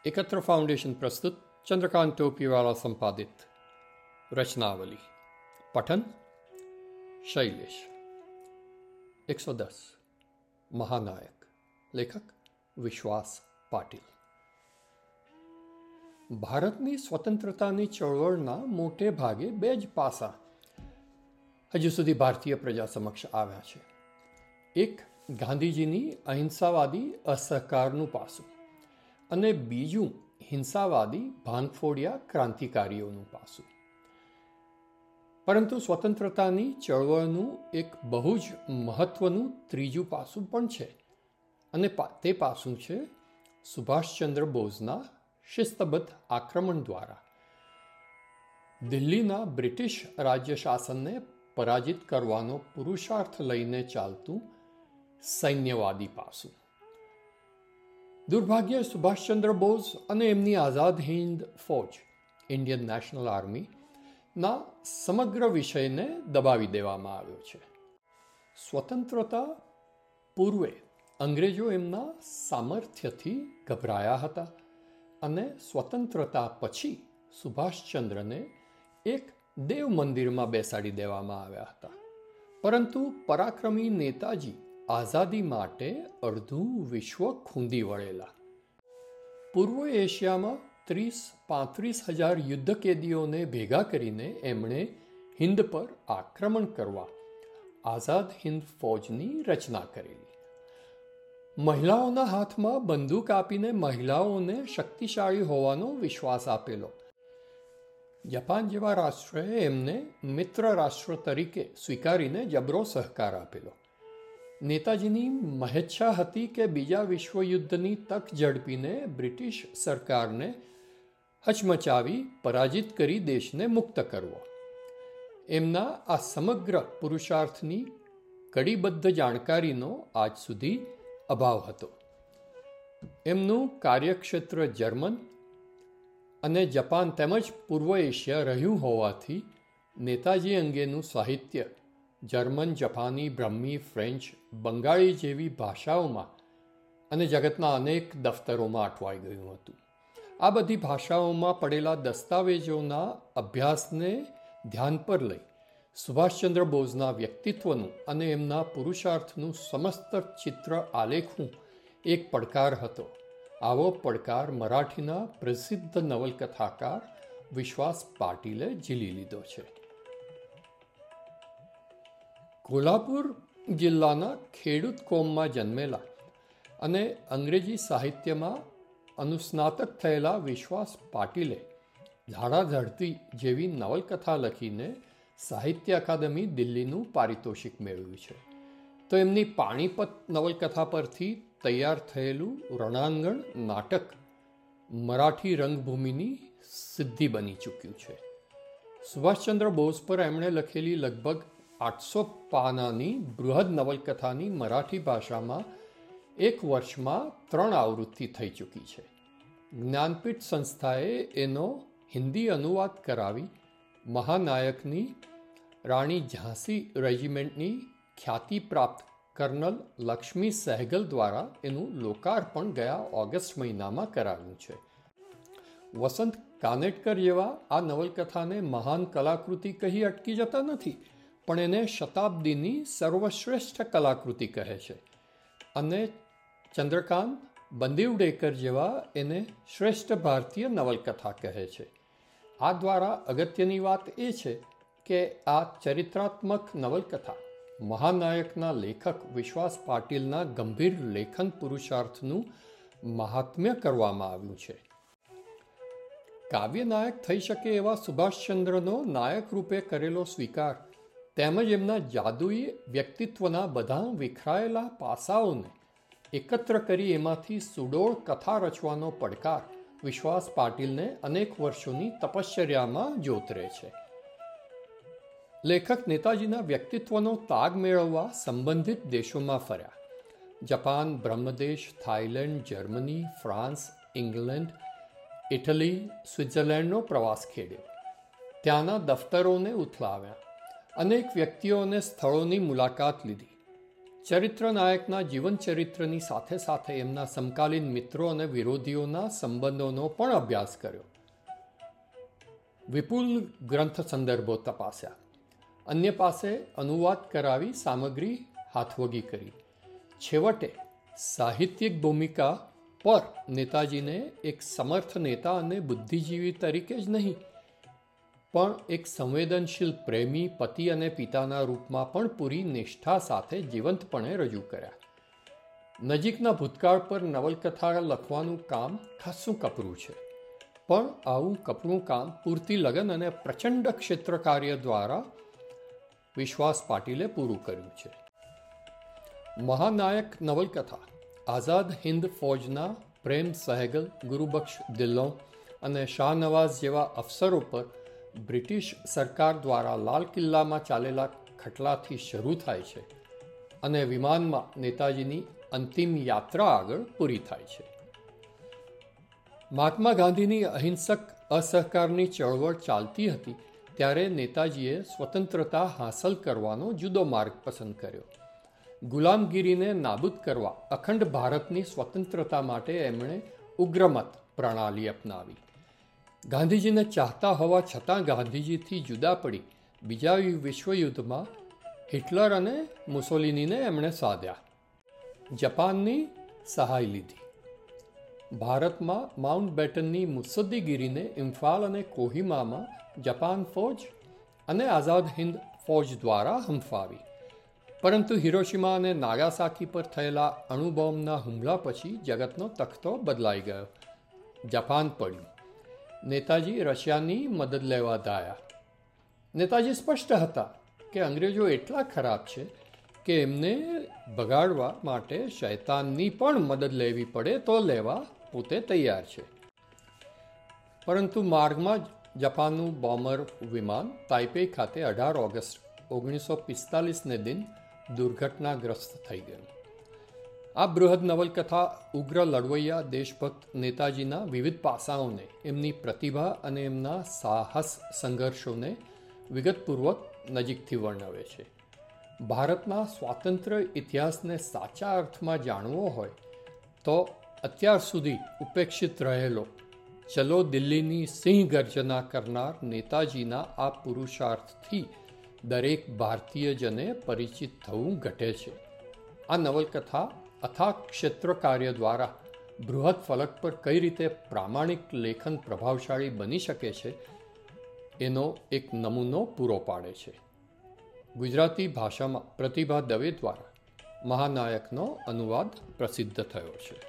एकत्र फाउंडेशन प्रस्तुत चंद्रकांत टोपीवाला संपादित रचनावली। पठन शैलेश। 110 महानायक। लेखक विश्वास पाटील। ભારતની સ્વતંત્રતાની ચળવળના મોટે ભાગે બે જ પાસા હજુ સુધી ભારતીય પ્રજા સમક્ષ આવ્યા છે. એક ગાંધીજીની અહિંસાવાદી અસહકારનું પાસું અને બીજું હિંસાવાદી ભાંગફોડિયા ક્રાંતિકારીઓનું પાસું. પરંતુ સ્વતંત્રતાની ચળવળનું એક બહુ જ મહત્વનું ત્રીજું પાસું પણ છે અને તે પાસું છે સુભાષચંદ્ર બોઝના શિસ્તબદ્ધ આક્રમણ દ્વારા દિલ્હીના બ્રિટિશ રાજ્ય શાસનને પરાજિત કરવાનો પુરુષાર્થ લઈને ચાલતું સૈન્યવાદી પાસું. દુર્ભાગ્યે સુભાષચંદ્ર બોઝ અને એમની આઝાદ હિન્દ ફૌજ ઇન્ડિયન નેશનલ આર્મીના સમગ્ર વિષયને દબાવી દેવામાં આવ્યો છે. સ્વતંત્રતા પૂર્વે અંગ્રેજો એમના સામર્થ્યથી ગભરાયા હતા અને સ્વતંત્રતા પછી સુભાષચંદ્રને એક દેવ મંદિરમાં બેસાડી દેવામાં આવ્યા હતા. પરંતુ પરાક્રમી નેતાજી આઝાદી માટે અડધું વિશ્વ ખૂંદી વળેલા. પૂર્વ એશિયામાં 30-35 હજાર યુદ્ધ કેદીઓને ભેગા કરીને એમણે હિન્દ પર આક્રમણ કરવા આઝાદ હિન્દ ફૌજની રચના કરેલી. મહિલાઓના હાથમાં બંદૂક આપીને મહિલાઓને શક્તિશાળી હોવાનો વિશ્વાસ આપેલો. જાપાન જેવા રાષ્ટ્રએ એમને મિત્ર રાષ્ટ્ર તરીકે સ્વીકારીને જબરો સહકાર આપેલો. નેતાજીની મહેચ્છા હતી કે બીજા વિશ્વયુદ્ધની તક ઝડપીને બ્રિટિશ સરકારને હચમચાવી પરાજિત કરી દેશને મુક્ત કરવો. એમના આ સમગ્ર પુરુષાર્થની કડીબદ્ધ જાણકારીનો આજ સુધી અભાવ હતો. એમનું કાર્યક્ષેત્ર જર્મન અને જાપાન તેમજ પૂર્વ એશિયા રહ્યું હોવાથી નેતાજી અંગેનું સાહિત્ય જર્મન, જાપાની, બ્રહ્મી, ફ્રેન્ચ, બંગાળી જેવી ભાષાઓમાં અને જગતના અનેક દફતરોમાં અટવાઈ ગયું હતું. આ બધી ભાષાઓમાં પડેલા દસ્તાવેજોના અભ્યાસને ધ્યાન પર લઈ સુભાષચંદ્ર બોઝના વ્યક્તિત્વનું અને એમના પુરુષાર્થનું સમસ્ત ચિત્ર આલેખવું એક પડકાર હતો. આવો પડકાર મરાઠીના પ્રસિદ્ધ નવલકથાકાર વિશ્વાસ પાટીલે ઝીલી લીધો છે. કોલ્હાપુર જિલ્લાના ખેડૂત કોમમાં જન્મેલા અને અંગ્રેજી સાહિત્યમાં અનુસ્નાતક થયેલા વિશ્વાસ પાટીલે ઝાડા ધરતી જેવી નવલકથા લખીને સાહિત્ય અકાદમી દિલ્હીનું પારિતોષિક મેળવ્યું છે. તો એમની પાણીપત નવલકથા પરથી તૈયાર થયેલું રણાંગણ નાટક મરાઠી રંગભૂમિની સિદ્ધિ બની ચૂક્યું છે. સુભાષચંદ્ર બોઝ પર એમણે લખેલી લગભગ 800 પાનાની બૃહદ નવલકથાની મરાઠી ભાષામાં એક વર્ષમાં 3 આવૃત્તિ થઈ ચૂકી છે. જ્ઞાનપીઠ સંસ્થાએ એનો હિન્દી અનુવાદ કરાવી મહાનાયકની રાણી ઝાંસી રેજિમેન્ટની ખ્યાતિ પ્રાપ્ત કર્નલ લક્ષ્મી સહેગલ દ્વારા એનું લોકાર્પણ ગયા ઓગસ્ટ મહિનામાં કરાવ્યું છે. વસંત કાનેટકર જેવા આ નવલકથાને મહાન કલાકૃતિ કહી અટકી જતા નથી, પણ એને શતાબ્દીની સર્વશ્રેષ્ઠ કલાકૃતિ કહે છે. અને ચંદ્રકાંત બંદીવડેકર જેવા એને શ્રેષ્ઠ ભારતીય નવલકથા કહે છે. આ દ્વારા અગત્યની વાત એ છે કે આ ચરિત્રાત્મક નવલકથા મહાનાયકના લેખક વિશ્વાસ પાટીલના ગંભીર લેખન પુરુષાર્થનું મહાત્મ્ય કરવામાં આવ્યું છે. કાવ્યનાયક થઈ શકે એવા સુભાષચંદ્રનો નાયક રૂપે કરેલો સ્વીકાર તેમજ એમના જાદુઈ વ્યક્તિત્વના બધા વિખરાયેલા પાસાઓને એકત્ર કરી એમાંથી સુડોળ કથા રચવાનો પડકાર વિશ્વાસ પાટીલને અનેક વર્ષોની તપશ્ચર્યામાં જોતરે છે. લેખક નેતાજીના વ્યક્તિત્વનો તાગ મેળવવા સંબંધિત દેશોમાં ફર્યા. Japan, Brahmadesh, Thailand, Germany, France, England, Italy, સ્વિટ્ઝરલેન્ડનો પ્રવાસ ખેડ્યો. ત્યાંના દફતરોને ઉથલાવ્યા. અનેક વ્યક્તિઓ અને સ્થળોની મુલાકાત લીધી. ચરિત્ર નાયકના જીવન ચરિત્રની સાથે સાથે એમના સમકાલીન મિત્રો અને વિરોધીઓના સંબંધોનો પણ અભ્યાસ કર્યો. વિપુલ ગ્રંથ સંદર્ભો તપાસ્યા. અન્ય પાસે અનુવાદ કરાવી સામગ્રી હાથવગી કરી. છેવટે સાહિત્યિક ભૂમિકા પર નેતાજીને એક સમર્થ નેતા અને બુદ્ધિજીવી તરીકે જ નહીં, પણ એક સંવેદનશીલ પ્રેમી, પતિ અને પિતાના રૂપમાં પણ પૂરી નિષ્ઠા સાથે જીવંતપણે રજૂ કર્યા. નજીકના ભૂતકાળ પર નવલકથા લખવાનું કામ ખાસ્સું કપરું છે, પણ આવું કપરું કામ પૂરતી લગન અને પ્રચંડ ક્ષેત્ર કાર્ય દ્વારા વિશ્વાસ પાટીલે પૂરું કર્યું છે. મહાનાયક નવલકથા આઝાદ હિન્દ ફૌજના પ્રેમ સહેગલ, ગુરુબક્ષ દિલ્લો અને શાહનવાઝ જેવા અફસરો પર બ્રિટિશ સરકાર દ્વારા લાલ કિલ્લામાં ચાલેલા ખટલાથી શરૂ થાય છે અને વિમાનમાં નેતાજીની અંતિમ યાત્રા આગળ પૂરી થાય છે. મહાત્મા ગાંધીની અહિંસક અસહકારની ચળવળ ચાલતી હતી ત્યારે નેતાજીએ સ્વતંત્રતા હાંસલ કરવાનો જુદો માર્ગ પસંદ કર્યો. ગુલામગીરીને નાબૂદ કરવા અખંડ ભારતની સ્વતંત્રતા માટે એમણે ઉગ્રમત પ્રણાલી અપનાવી. ગાંધીજીને ચાહતા હોવા છતાં ગાંધીજીથી જુદા પડી બીજા વિશ્વયુદ્ધમાં હિટલર અને મુસોલિનીને એમણે સાધ્યા. જપાનની સહાય લીધી. ભારતમાં માઉન્ટ બેટનની મુત્સદ્દીગીરીને ઇમ્ફાલ અને કોહિમામાં જપાન ફૌજ અને આઝાદ હિન્દ ફૌજ દ્વારા હંફાવી. પરંતુ હિરોશિમા અને નાગાસાકી પર થયેલા અણુબોમ્બના હુમલા પછી જગતનો તખતો બદલાઈ ગયો. જાપાન પડ્યું. નેતાજી રશિયાની મદદ લેવા ધાયા. નેતાજી સ્પષ્ટ હતા કે અંગ્રેજો એટલા ખરાબ છે કે એમને બગાડવા માટે શૈતાનની પણ મદદ લેવી પડે તો લેવા પોતે તૈયાર છે. પરંતુ માર્ગમાં જાપાનનું બોમ્બર વિમાન તાઇપેઈ ખાતે 18 ઓગસ્ટ 1945ને દિન દુર્ઘટનાગ્રસ્ત થઈ ગયું. આ બૃહદ નવલકથા ઉગ્ર લડવૈયા દેશભક્ત નેતાજીના વિવિધ પાસાઓને, એમની પ્રતિભા અને એમના સાહસ સંઘર્ષોને વિગતપૂર્વક નજીકથી વર્ણવે છે. ભારતના સ્વાતંત્ર્ય ઇતિહાસને સાચા અર્થમાં જાણવો હોય તો અત્યાર સુધી ઉપેક્ષિત રહેલો ચલો દિલ્હીની સિંહ ગર્જના કરનાર નેતાજીના આ પુરુષાર્થથી દરેક ભારતીયજને પરિચિત થવું ઘટે છે. આ નવલકથા અથાગ ક્ષેત્ર કાર્ય દ્વારા બૃહદ ફલક પર કઈ રીતે પ્રામાણિક લેખન પ્રભાવશાળી બની શકે છે એનો એક નમૂનો પૂરો પાડે છે. ગુજરાતી ભાષામાં પ્રતિભા દવે દ્વારા મહાનાયકનો અનુવાદ પ્રસિદ્ધ થયો છે.